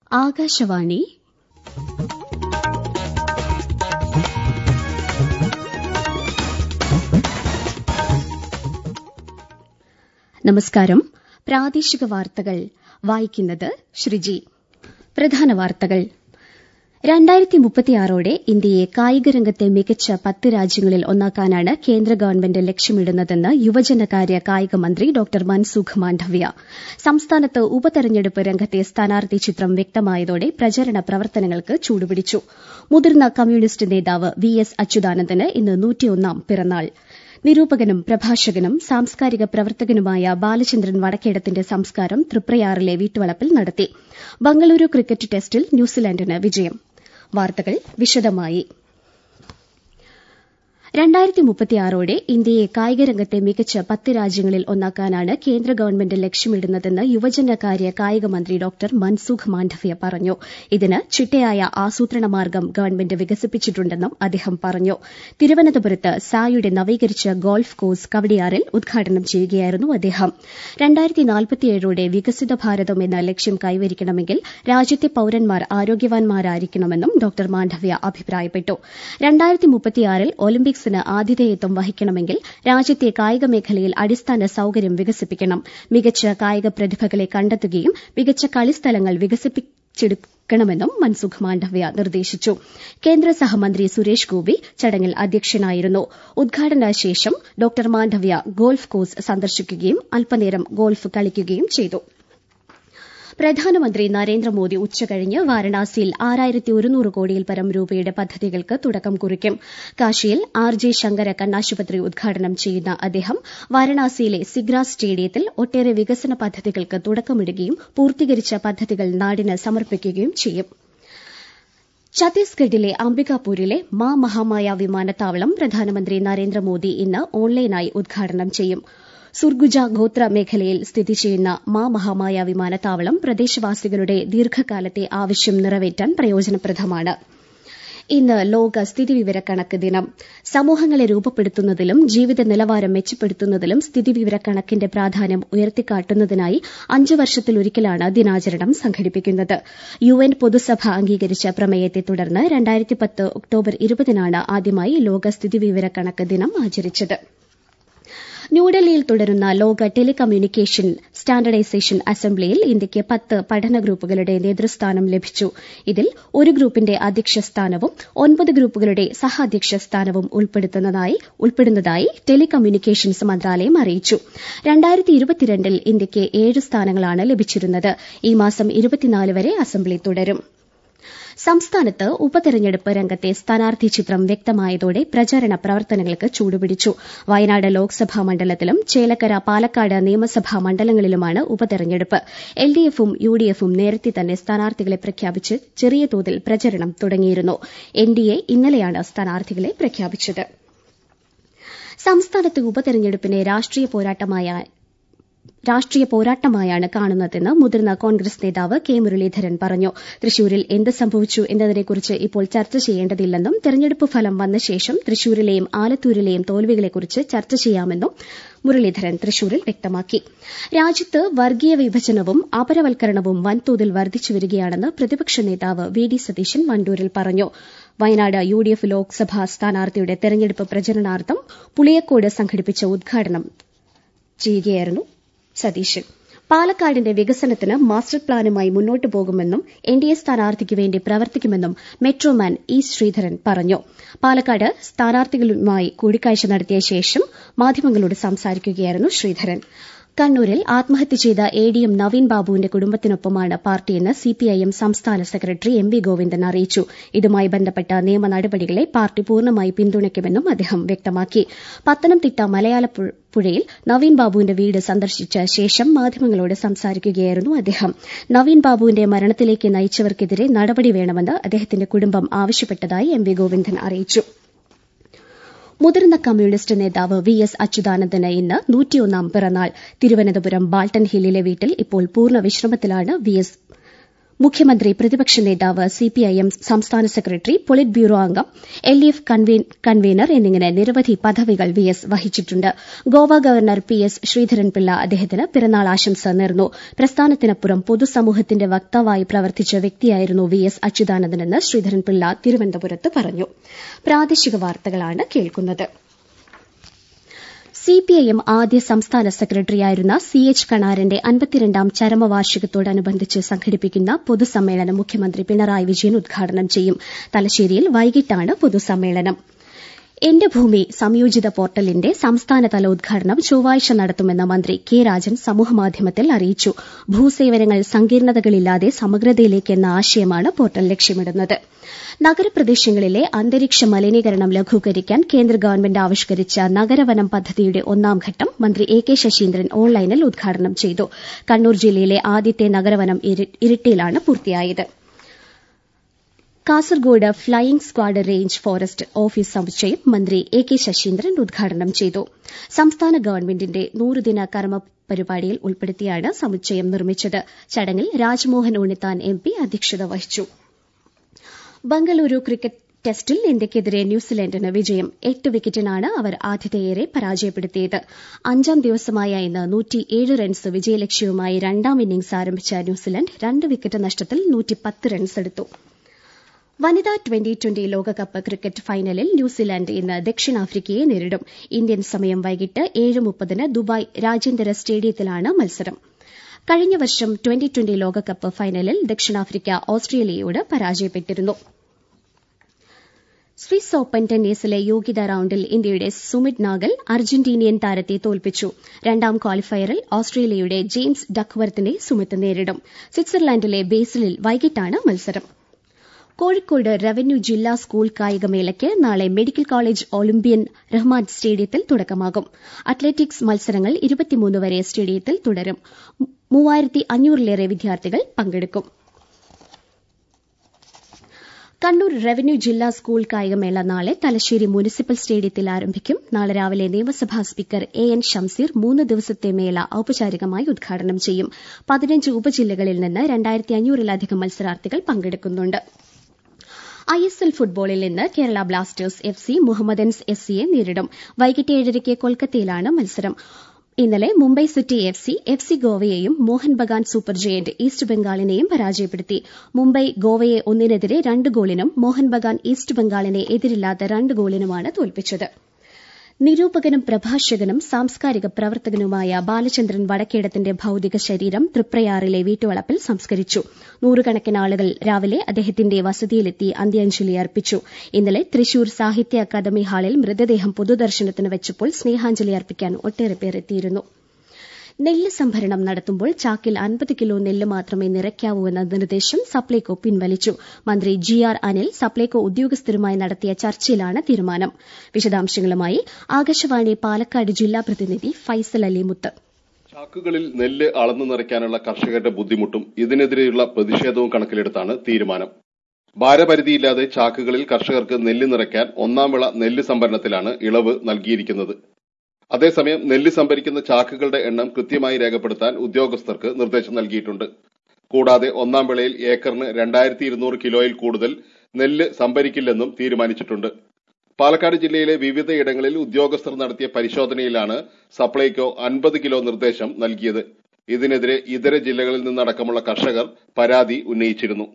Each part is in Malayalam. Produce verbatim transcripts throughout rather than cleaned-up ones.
ആകാശവാണി നമസ്കാരം. പ്രാദേശിക വാർത്തകൾ വായിക്കുന്നത് ശ്രീജി. പ്രധാന വാർത്തകൾ. രണ്ടായിരത്തി മുപ്പത്തിയാറോടെ ഇന്ത്യയെ കായികരംഗത്തെ മികച്ച പത്ത് രാജ്യങ്ങളിൽ ഒന്നാക്കാനാണ് കേന്ദ്ര ഗവൺമെന്റ് ലക്ഷ്യമിടുന്നതെന്ന് യുവജനകാര്യ കായിക മന്ത്രി ഡോക്ടർ മൻസുഖ് മാണ്ഡവ്യ. സംസ്ഥാനത്ത് ഉപതെരഞ്ഞെടുപ്പ് രംഗത്തെ സ്ഥാനാർത്ഥി ചിത്രം വ്യക്തമായതോടെ പ്രചരണ പ്രവർത്തനങ്ങൾക്ക് ചൂടുപിടിച്ചു. മുതിർന്ന കമ്മ്യൂണിസ്റ്റ് നേതാവ് വി എസ് അച്യുതാനന്ദന് ഇന്ന് നൂറ്റിയൊന്നാം പിറന്നാൾ. നിരൂപകനും പ്രഭാഷകനും സാംസ്കാരിക പ്രവർത്തകനുമായ ബാലചന്ദ്രൻ വടക്കേടത്തിന്റെ സംസ്കാരം തൃപ്രയാറിലെ വീട്ടുവളപ്പിൽ നടത്തി. ബംഗളൂരു ക്രിക്കറ്റ് ടെസ്റ്റിൽ ന്യൂസിലാൻഡിന് വിജയം. വാർത്തകൾ വിശദമായി. രണ്ടായിരത്തി മുപ്പത്തിയാറോടെ ഇന്ത്യയെ കായികരംഗത്തെ മികച്ച പത്ത് രാജ്യങ്ങളിൽ ഒന്നാക്കാനാണ് കേന്ദ്ര ഗവൺമെന്റ് ലക്ഷ്യമിടുന്നതെന്ന് യുവജനകാര്യ കായിക മന്ത്രി ഡോക്ടർ മൻസുഖ് മാണ്ഡവ്യ പറഞ്ഞു. ഇതിന് ചിട്ടയായ ആസൂത്രണ മാർഗ്ഗം ഗവൺമെന്റ് വികസിപ്പിച്ചിട്ടുണ്ടെന്നും അദ്ദേഹം പറഞ്ഞു. തിരുവനന്തപുരത്ത് സായുടെ നവീകരിച്ച ഗോൾഫ് കോഴ്സ് കവടിയാറിൽ ഉദ്ഘാടനം ചെയ്യുകയായിരുന്നു അദ്ദേഹം. രണ്ടായിരത്തി നാൽപ്പത്തിയേഴോടെ വികസിത ഭാരതം എന്ന ലക്ഷ്യം കൈവരിക്കണമെങ്കിൽ രാജ്യത്തെ പൌരന്മാർ ആരോഗ്യവാന്മാരായിരിക്കണമെന്നും ഡോക്ടർ മാണ്ഡവ്യ അഭിപ്രായപ്പെട്ടു. രണ്ടായിരത്തി മുപ്പത്തിയാറിൽ ഒളിമ്പിക്സ് ആതിഥേയത്വം വഹിക്കണമെങ്കിൽ രാജ്യത്തെ കായിക മേഖലയിൽ അടിസ്ഥാന സൌകര്യം വികസിപ്പിക്കണം. മികച്ച കായിക പ്രതിഭകളെ കണ്ടെത്തുകയും മികച്ച കളിസ്ഥലങ്ങൾ വികസിപ്പിച്ചെടുക്കണമെന്നും മൻസുഖ് മാണ്ഡവ്യ നിർദ്ദേശിച്ചു. കേന്ദ്ര സഹമന്ത്രി സുരേഷ് ഗോപി ചടങ്ങിൽ അധ്യക്ഷനായിരുന്നു. ഉദ്ഘാടന ശേഷം ഡോക്ടർ മാണ്ഡവ്യ ഗോൾഫ് കോഴ്സ് സന്ദർശിക്കുകയും അല്പനേരം ഗോൾഫ് കളിക്കുകയും ചെയ്തു. പ്രധാനമന്ത്രി നരേന്ദ്രമോദി ഉച്ചകഴിഞ്ഞ് വാരണാസിയിൽ ആറായിരത്തി ഒരുന്നൂറ് കോടിയിൽ പരം രൂപയുടെ പദ്ധതികൾക്ക് തുടക്കം കുറിക്കും. കാശിയിൽ ആർ ജെ ശങ്കര കണ്ണാശുപത്രി ഉദ്ഘാടനം ചെയ്യുന്ന അദ്ദേഹം വാരണാസിയിലെ സിഗ്ര സ്റ്റേഡിയത്തിൽ ഒട്ടേറെ വികസന പദ്ധതികൾക്ക് തുടക്കമിടുകയും പൂർത്തീകരിച്ച പദ്ധതികൾ നാടിന് സമർപ്പിക്കുകയും ചെയ്യും. ഛത്തീസ്ഗഡിലെ അംബികാപൂരിലെ മാ മഹാമായ വിമാനത്താവളം പ്രധാനമന്ത്രി നരേന്ദ്രമോദി ഇന്ന് ഓൺലൈനായി ഉദ്ഘാടനം ചെയ്യും. സുർഗുജ ഗോത്ര മേഖലയിൽ സ്ഥിതി ചെയ്യുന്ന മാ മഹാമായ വിമാനത്താവളം പ്രദേശവാസികളുടെ ദീർഘകാലത്തെ ആവശ്യം നിറവേറ്റാൻ പ്രയോജനപ്രദമാണ്. ഇന്ന് ലോക സ്ഥിതിവിവരക്കണക്ക് ദിനം. സമൂഹങ്ങളെ രൂപപ്പെടുത്തുന്നതിലും ജീവിത നിലവാരം മെച്ചപ്പെടുത്തുന്നതിലും സ്ഥിതിവിവരക്കണക്കിന്റെ പ്രാധാന്യം ഉയർത്തിക്കാട്ടുന്നതിനായി അഞ്ച് വർഷത്തിലൊരിക്കലാണ് ദിനാചരണം സംഘടിപ്പിക്കുന്നത്. യുഎൻ പൊതുസഭ അംഗീകരിച്ച പ്രമേയത്തെ തുടർന്ന് രണ്ടായിരത്തി പത്ത് ഒക്ടോബർ ഇരുപതിനാണ് ആദ്യമായി ലോക സ്ഥിതിവിവരക്കണക്ക് ദിനം ആചരിച്ചത്. ന്യൂഡൽഹിയിൽ തുടരുന്ന ലോക ടെലികമ്മ്യൂണിക്കേഷൻ സ്റ്റാൻഡർഡൈസേഷൻ അസംബ്ലിയിൽ ഇന്ത്യയ്ക്ക് പത്ത് പഠന ഗ്രൂപ്പുകളുടെ നേതൃസ്ഥാനം ലഭിച്ചു. ഇതിൽ ഒരു ഗ്രൂപ്പിന്റെ അധ്യക്ഷ സ്ഥാനവും ഒൻപത് ഗ്രൂപ്പുകളുടെ സഹാധ്യക്ഷ സ്ഥാനവും ഉൾപ്പെടുന്നതായി ടെലികമ്മ്യൂണിക്കേഷൻസ് മന്ത്രാലയം അറിയിച്ചു. രണ്ടായിരത്തി ഇരുപത്തിരണ്ടിൽ ഇന്ത്യയ്ക്ക് ഏഴ് സ്ഥാനങ്ങളാണ് ലഭിച്ചിരുന്നത്. ഈ മാസം ഇരുപത്തിനാല് വരെ അസംബ്ലി തുടരും. സംസ്ഥാനത്ത് ഉപതെരഞ്ഞെടുപ്പ് രംഗത്തെ സ്ഥാനാർത്ഥി ചിത്രം വ്യക്തമായതോടെ പ്രചാരണ പ്രവർത്തനങ്ങൾക്ക് ചൂടുപിടിച്ചു. വയനാട് ലോക്സഭാ മണ്ഡലത്തിലും ചേലക്കര പാലക്കാട് നിയമസഭാ മണ്ഡലങ്ങളിലുമാണ് ഉപതെരഞ്ഞെടുപ്പ്. എൽഡിഎഫും യുഡിഎഫും നേരത്തെ തന്നെ സ്ഥാനാർത്ഥികളെ പ്രഖ്യാപിച്ച് ചെറിയ തോതിൽ പ്രചരണം തുടങ്ങിയിരുന്നു. എൻഡിഎ ഇന്നലെയാണ് സ്ഥാനാർത്ഥികളെ പ്രഖ്യാപിച്ചത്. സംസ്ഥാനത്ത് ഉപതെരഞ്ഞെടുപ്പിനെ രാഷ്ട്രീയ പോരാട്ടമായ രാഷ്ട്രീയ പോരാട്ടമായാണ് കാണുന്നതെന്ന് മുതിർന്ന കോൺഗ്രസ് നേതാവ് കെ മുരളീധരൻ പറഞ്ഞു. തൃശൂരിൽ എന്ത് സംഭവിച്ചു എന്നതിനെക്കുറിച്ച് ഇപ്പോൾ ചർച്ച ചെയ്യേണ്ടതില്ലെന്നും തെരഞ്ഞെടുപ്പ് ഫലം വന്ന ശേഷം തൃശൂരിലെയും ആലത്തൂരിലെയും തോൽവികളെക്കുറിച്ച് ചർച്ച ചെയ്യാമെന്നും മുരളീധരൻ തൃശൂരിൽ വ്യക്തമാക്കി. രാജ്യത്ത് വർഗീയ വിഭജനവും അപരവൽക്കരണവും വൻതോതിൽ വർദ്ധിച്ചുവരികയാണെന്ന് പ്രതിപക്ഷ നേതാവ് വി ഡി സതീശൻ വണ്ടൂരിൽ പറഞ്ഞു. വയനാട് യുഡിഎഫ് ലോക്സഭാ സ്ഥാനാർത്ഥിയുടെ തെരഞ്ഞെടുപ്പ് പ്രചരണാർത്ഥം പുളിയക്കോട് സംഘടിപ്പിച്ച ഉദ്ഘാടനം ചെയ്യുകയായിരുന്നു സതീശൻ. പാലക്കാടിന്റെ വികസനത്തിന് മാസ്റ്റർ പ്ലാനുമായി മുന്നോട്ടു പോകുമെന്നും എൻഡിഎ സ്ഥാനാർത്ഥിക്ക് വേണ്ടി പ്രവർത്തിക്കുമെന്നും മെട്രോമാൻ ഇ ശ്രീധരൻ പറഞ്ഞു. പാലക്കാട് സ്ഥാനാർത്ഥികളുമായി കൂടിക്കാഴ്ച നടത്തിയ ശേഷം മാധ്യമങ്ങളോട് സംസാരിക്കുകയായിരുന്നു ശ്രീധരൻ. കണ്ണൂരിൽ ആത്മഹത്യ ചെയ്ത എ ഡി എം നവീൻ ബാബുവിന്റെ കുടുംബത്തിനൊപ്പമാണ് പാർട്ടിയെന്ന് സിപിഐഎം സംസ്ഥാന സെക്രട്ടറി എം വി ഗോവിന്ദൻ അറിയിച്ചു. ഇതുമായി ബന്ധപ്പെട്ട നിയമ നടപടികളെ പാർട്ടി പൂർണ്ണമായി പിന്തുണയ്ക്കുമെന്നും അദ്ദേഹം വ്യക്തമാക്കി. പത്തനംതിട്ട മലയാലപ്പുഴയിൽ നവീൻ ബാബുവിന്റെ വീട് സന്ദർശിച്ച ശേഷം മാധ്യമങ്ങളോട് സംസാരിക്കുകയായിരുന്നു അദ്ദേഹം. നവീൻ ബാബുവിന്റെ മരണത്തിലേക്ക് നയിച്ചവർക്കെതിരെ നടപടി വേണമെന്ന് അദ്ദേഹത്തിന്റെ കുടുംബം ആവശ്യപ്പെട്ടതായി എം വി ഗോവിന്ദൻ അറിയിച്ചു. മുതിർന്ന കമ്മ്യൂണിസ്റ്റ് നേതാവ് വി എസ് അച്യുതാനന്ദന് ഇന്ന് നൂറ്റിയൊന്നാം പിറന്നാൾ. തിരുവനന്തപുരം ബാൾട്ടൺ ഹില്ലിലെ വീട്ടിൽ ഇപ്പോൾ പൂർണ്ണ വിശ്രമത്തിലാണ് വി എസ്. മുഖ്യമന്ത്രി പ്രതിപക്ഷ നേതാവ് സിപിഐഎം സംസ്ഥാന സെക്രട്ടറി പൊളിറ്റ് ബ്യൂറോ അംഗം എൽ ഡി എഫ് കൺവീനർ എന്നിങ്ങനെ നിരവധി പദവികൾ വി എസ് വഹിച്ചിട്ടുണ്ട്. Goa governor P S Sreedharan Pillai അദ്ദേഹത്തിന് പിറന്നാൾ ആശംസ നേർന്നു. പ്രസ്ഥാനത്തിനപ്പുറം പൊതുസമൂഹത്തിന്റെ വക്താവായി പ്രവർത്തിച്ച വ്യക്തിയായിരുന്നു വി എസ് അച്യുതാനന്ദനെന്ന് ശ്രീധരൻപിള്ള തിരുവനന്തപുരത്ത് പറഞ്ഞു. പ്രാദേശിക വാർത്തകളാണ് കേൾക്കുന്നത്. സിപിഐഎം ആദ്യ സംസ്ഥാന സെക്രട്ടറിയായിരുന്ന സി എച്ച് കണാരന്റെ അൻപത്തിരണ്ടാം ചരമവാർഷികത്തോടനുബന്ധിച്ച് സംഘടിപ്പിക്കുന്ന പൊതുസമ്മേളനം മുഖ്യമന്ത്രി പിണറായി വിജയൻ ഉദ്ഘാടനം ചെയ്യും. തലശ്ശേരിയിൽ വൈകിട്ടാണ് പൊതുസമ്മേളനം. എന്റെ ഭൂമി സംയോജിത പോർട്ടലിന്റെ സംസ്ഥാനതല ഉദ്ഘാടനം ചൊവ്വാഴ്ച നടത്തുമെന്ന് മന്ത്രി കെ രാജൻ സമൂഹമാധ്യമത്തിൽ അറിയിച്ചു. ഭൂസേവനങ്ങൾ സങ്കീർണതകളില്ലാതെ സമഗ്രതയിലേക്ക് എന്ന ആശയമാണ് പോർട്ടൽ ലക്ഷ്യമിടുന്നത്. നഗരപ്രദേശങ്ങളിലെ അന്തരീക്ഷ മലിനീകരണം ലഘൂകരിക്കാൻ കേന്ദ്ര ഗവൺമെന്റ് ആവിഷ്കരിച്ച നഗരവനം പദ്ധതിയുടെ ഒന്നാം ഘട്ടം മന്ത്രി എ കെ ശശീന്ദ്രൻ ഓൺലൈനിൽ ഉദ്ഘാടനം ചെയ്തു. കണ്ണൂർ ജില്ലയിലെ ആദ്യത്തെ നഗരവനം ഇരിട്ടിയിലാണ് പൂർത്തിയായത്. Kasaragod flying squad range forest office സമുച്ചയം മന്ത്രി എ കെ ശശീന്ദ്രൻ ഉദ്ഘാടനം ചെയ്തു. സംസ്ഥാന ഗവൺമെന്റിന്റെ നൂറുദിന കർമ്മ പരിപാടിയിൽ ഉൾപ്പെടുത്തിയാണ് സമുച്ചയം നിർമ്മിച്ചത്. ചടങ്ങിൽ രാജ്മോഹൻ ഉണ്ണിത്താൻ എം പി അധ്യക്ഷത വഹിച്ചു. ബംഗളൂരു ക്രിക്കറ്റ് ടെസ്റ്റിൽ ഇന്ത്യയ്ക്കെതിരെ ന്യൂസിലൻഡിന് വിജയം. എട്ട് വിക്കറ്റിനാണ് അവർ ആതിഥേയരെ പരാജയപ്പെടുത്തിയത്. അഞ്ചാം ദിവസമായ ഇന്ന് നൂറ്റിയേഴ് റൺസ് വിജയലക്ഷ്യവുമായി രണ്ടാം ഇന്നിംഗ്സ് ആരംഭിച്ച ന്യൂസിലൻഡ് രണ്ട് വിക്കറ്റ് നഷ്ടത്തിൽ നൂറ്റിപ്പത്ത് റൺസ് എടുത്തു. വനിതാ ട്വന്റി ട്വന്റി ലോകകപ്പ് ക്രിക്കറ്റ് ഫൈനലിൽ ന്യൂസിലാന്റ് ഇന്ന് ദക്ഷിണാഫ്രിക്കയെ നേരിടും. ഇന്ത്യൻ സമയം വൈകിട്ട് ഏഴ് മുപ്പതിന് ദുബായ് രാജ്യാന്തര സ്റ്റേഡിയത്തിലാണ് മത്സരം. കഴിഞ്ഞ വർഷം ട്വന്റി ട്വന്റി ലോകകപ്പ് ഫൈനലിൽ ദക്ഷിണാഫ്രിക്ക ഓസ്ട്രേലിയയോട് പരാജയപ്പെട്ടിരുന്നു. സ്വിസ് ഓപ്പൺ ടെന്നീസിലെ യോഗ്യതാ റൌണ്ടിൽ ഇന്ത്യയുടെ സുമിത് നാഗൽ അർജന്റീനിയൻ താരത്തെ തോൽപ്പിച്ചു. രണ്ടാം ക്വാളിഫയറിൽ ഓസ്ട്രേലിയയുടെ ജെയിംസ് ഡക്വർത്തിനെ സുമിത് നേരിടും. സ്വിറ്റ്സർലാൻഡിലെ ബേസിലിൽ വൈകിട്ടാണ് മത്സരം. കോഴിക്കോട് റവന്യൂ ജില്ലാ സ്കൂൾ കായികമേളയ്ക്ക് നാളെ മെഡിക്കൽ കോളേജ് ഒളിമ്പ്യൻ റഹ്മാൻ സ്റ്റേഡിയത്തിൽ തുടക്കമാകും. അത്ലറ്റിക്സ് മത്സരങ്ങൾ ഇരുപത്തിമൂന്ന് വരെ സ്റ്റേഡിയത്തിൽ തുടരും. മൂവായിരത്തി അഞ്ഞൂറിലേറെ വിദ്യാർത്ഥികൾ പങ്കെടുക്കും. കണ്ണൂർ റവന്യൂ ജില്ലാ സ്കൂൾ കായികമേള നാളെ തലശ്ശേരി മുനിസിപ്പൽ സ്റ്റേഡിയത്തിൽ ആരംഭിക്കും. നാളെ രാവിലെ നിയമസഭാ സ്പീക്കർ എ എൻ ഷംസീർ മൂന്ന് ദിവസത്തെ മേള ഔപചാരികമായി ഉദ്ഘാടനം ചെയ്യും. പതിനഞ്ച് ഉപജില്ലകളിൽ നിന്ന് രണ്ടായിരത്തി അഞ്ഞൂറിലധികം മത്സരാർത്ഥികൾ പങ്കെടുക്കുന്നുണ്ട്. ഐ എസ് എൽ ഫുട്ബോളിൽ ഇന്ന് Kerala Blasters F C Mohammedans S സിയെ നേരിടും. വൈകിട്ട് ഏഴരയ്ക്ക് കൊൽക്കത്തയിലാണ് മത്സരം. ഇന്നലെ Mumbai City F C F C ഗോവയെയും Mohun Bagan Super Giant East ബംഗാളിനെയും പരാജയപ്പെടുത്തി. മുംബൈ ഗോവയെ ഒന്നിനെതിരെ രണ്ട് ഗോളിനും മോഹൻ ബഗാൻ ഈസ്റ്റ് ബംഗാളിനെ എതിരില്ലാത്ത രണ്ട് ഗോളിനുമാണ് തോൽപ്പിച്ചത്. നിരൂപകനും പ്രഭാഷകനും സാംസ്കാരിക പ്രവർത്തകനുമായ ബാലചന്ദ്രൻ വടക്കേടത്തിന്റെ ഭൌതിക ശരീരം തൃപ്രയാറിലെ വീട്ടുവളപ്പിൽ സംസ്കരിച്ചു. നൂറുകണക്കിന് ആളുകൾ രാവിലെ അദ്ദേഹത്തിന്റെ വസതിയിലെത്തി അന്ത്യാഞ്ജലി അർപ്പിച്ചു. ഇന്നലെ തൃശൂർ സാഹിത്യ അക്കാദമി ഹാളിൽ മൃതദേഹം പൊതുദർശനത്തിന് വെച്ചപ്പോൾ സ്നേഹാഞ്ജലി അർപ്പിക്കാൻ ഒട്ടേറെ പേർ എത്തിയിരുന്നു. നെല്ല് സംഭരണം നടത്തുമ്പോൾ ചാക്കിൽ അൻപത് കിലോ നെല്ല് മാത്രമേ നിറയ്ക്കാവൂവെന്ന നിർദ്ദേശം സപ്ലൈകോ പിൻവലിച്ചു. മന്ത്രി ജി ആർ അനിൽ സപ്ലൈകോ ഉദ്യോഗസ്ഥരുമായി നടത്തിയ ചർച്ചയിലാണ് തീരുമാനം. വിശദാംശങ്ങളുമായി ആകാശവാണി പാലക്കാട് ജില്ലാ പ്രതിനിധി ഫൈസൽ അലി മുത്ത്. ചാക്കുകളിൽ നെല്ല് അളന്നു നിറയ്ക്കാനുള്ള കർഷകരുടെ ബുദ്ധിമുട്ടും ഇതിനെതിരെയുള്ള പ്രതിഷേധവും കണക്കിലെടുത്താണ് തീരുമാനം. ഭാരപരിധിയില്ലാതെ ചാക്കുകളിൽ കർഷകർക്ക് നെല്ല് നിറയ്ക്കാൻ ഒന്നാം വിള നെല്ല് സംഭരണത്തിലാണ് ഇളവ് നൽകിയിരിക്കുന്നത്. അതേസമയം നെല്ല് സംഭരിക്കുന്ന ചാക്കുകളുടെ എണ്ണം കൃത്യമായി രേഖപ്പെടുത്താൻ ഉദ്യോഗസ്ഥർക്ക് നിർദ്ദേശം നൽകിയിട്ടുണ്ട്. കൂടാതെ ഒന്നാം വിളയിൽ ഏക്കറിന് രണ്ടായിരത്തി ഇരുന്നൂറ് കിലോയിൽ കൂടുതൽ നെല്ല് സംഭരിക്കില്ലെന്നും തീരുമാനിച്ചിട്ടുണ്ട്. പാലക്കാട് ജില്ലയിലെ വിവിധയിടങ്ങളിൽ ഉദ്യോഗസ്ഥർ നടത്തിയ പരിശോധനയിലാണ് സപ്ലൈകോ അൻപത് കിലോ നിർദ്ദേശം നൽകിയത്. ഇതിനെതിരെ ഇതര ജില്ലകളിൽ നിന്നടക്കമുള്ള കർഷകർ പരാതി ഉന്നയിച്ചിരുന്നു.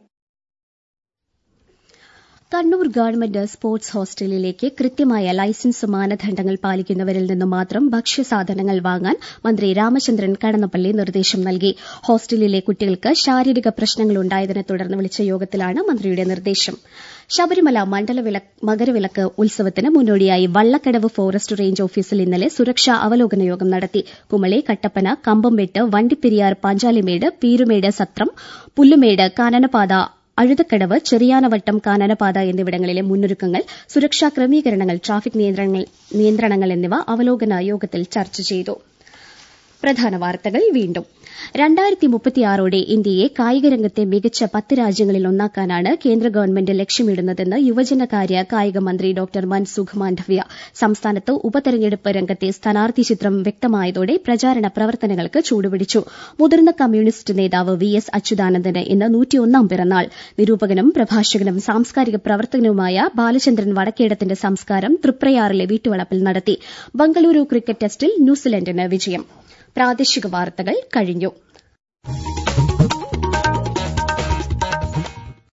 കണ്ണൂർ ഗവൺമെന്റ് സ്പോർട്സ് ഹോസ്റ്റലിലേക്ക് കൃത്യമായ ലൈസൻസ് മാനദണ്ഡങ്ങൾ പാലിക്കുന്നവരിൽ നിന്ന് മാത്രം ഭക്ഷ്യസാധനങ്ങൾ വാങ്ങാൻ മന്ത്രി രാമചന്ദ്രൻ കടന്നപ്പള്ളി നിർദ്ദേശം നൽകി. ഹോസ്റ്റലിലെ കുട്ടികൾക്ക് ശാരീരിക പ്രശ്നങ്ങളുണ്ടായതിനെ തുടർന്ന് വിളിച്ച യോഗത്തിലാണ് മന്ത്രിയുടെ നിർദ്ദേശം. ശബരിമല മണ്ഡല മകരവിളക്ക് ഉത്സവത്തിന് മുന്നോടിയായി വള്ളക്കടവ് ഫോറസ്റ്റ് റേഞ്ച് ഓഫീസിൽ ഇന്നലെ സുരക്ഷാ അവലോകന യോഗം നടത്തി. കുമളി, കട്ടപ്പന, കമ്പംമെട്ട്, വണ്ടിപ്പെരിയാർ, പാഞ്ചാലിമേട്, പീരുമേട്, സത്രം, പുല്ലുമേട്, കാനനപാത, അഴുതക്കടവ്, ചെറിയാനവട്ടം, കാനനപാത എന്നിവിടങ്ങളിലെ മുന്നൊരുക്കങ്ങൾ, സുരക്ഷാ ക്രമീകരണങ്ങൾ, ട്രാഫിക് നിയന്ത്രണങ്ങൾ എന്നിവ അവലോകന യോഗത്തിൽ ചർച്ച ചെയ്തു. പ്രധാന വാർത്തകൾ വീണ്ടും. രണ്ടായിരത്തി മുപ്പത്തിയാറോടെ ഇന്ത്യയെ കായികരംഗത്തെ മികച്ച പത്ത് രാജ്യങ്ങളിൽ ഒന്നാക്കാനാണ് കേന്ദ്ര ഗവൺമെന്റ് ലക്ഷ്യമിടുന്നതെന്ന് യുവജനകാര്യ കായിക മന്ത്രി ഡോക്ടർ മൻസുഖ് മാണ്ഡവ്യ. സംസ്ഥാനത്ത് ഉപതെരഞ്ഞെടുപ്പ് രംഗത്തെ സ്ഥാനാർത്ഥി ചിത്രം വ്യക്തമായതോടെ പ്രചാരണ പ്രവർത്തനങ്ങൾക്ക് ചൂടുപിടിച്ചു. മുതിർന്ന കമ്മ്യൂണിസ്റ്റ് നേതാവ് വി എസ് അച്യുതാനന്ദന് ഇന്ന് നൂറ്റിയൊന്നാം പിറന്നാൾ. നിരൂപകനും പ്രഭാഷകനും സാംസ്കാരിക പ്രവർത്തകനുമായ ബാലചന്ദ്രൻ വടക്കേടത്തിന്റെ സംസ്കാരം തൃപ്രയാറിലെ വീട്ടുവളപ്പിൽ നടത്തി. ബംഗളൂരു ക്രിക്കറ്റ് ടെസ്റ്റിൽ ന്യൂസിലൻഡിന് വിജയം. പ്രാദേശിക വാർത്തകൾ കഴിഞ്ഞു.